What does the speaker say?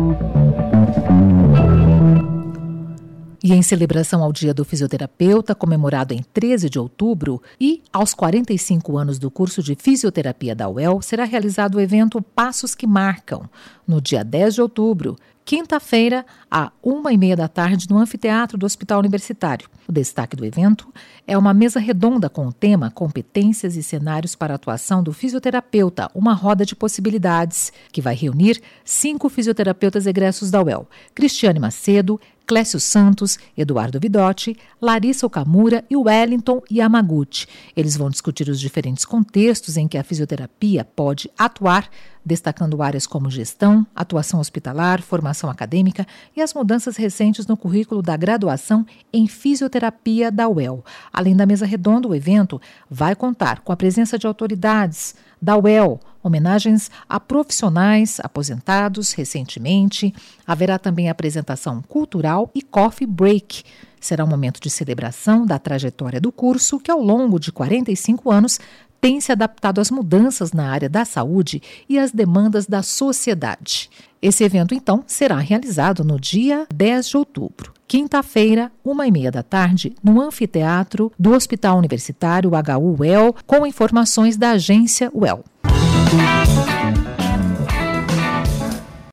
E em celebração ao Dia do Fisioterapeuta, comemorado em 13 de outubro, e aos 45 anos do curso de Fisioterapia da UEL, será realizado o evento Passos que Marcam, no dia 10 de outubro, quinta-feira, às 1h30 da tarde, no anfiteatro do Hospital Universitário. O destaque do evento é uma mesa redonda com o tema Competências e Cenários para a Atuação do Fisioterapeuta, uma roda de possibilidades, que vai reunir 5 fisioterapeutas egressos da UEL: Cristiane Macedo, Clécio Santos, Eduardo Vidotti, Larissa Okamura e Wellington Yamaguchi. Eles vão discutir os diferentes contextos em que a fisioterapia pode atuar, destacando áreas como gestão, atuação hospitalar, formação acadêmica e as mudanças recentes no currículo da graduação em fisioterapia da UEL. Além da mesa redonda, o evento vai contar com a presença de autoridades da UEL, homenagens a profissionais aposentados recentemente. Haverá também apresentação cultural e coffee break. Será um momento de celebração da trajetória do curso, que ao longo de 45 anos tem se adaptado às mudanças na área da saúde e às demandas da sociedade. Esse evento, então, será realizado no dia 10 de outubro, quinta-feira, 1h30 da tarde, no anfiteatro do Hospital Universitário HU UEL, com informações da agência UEL.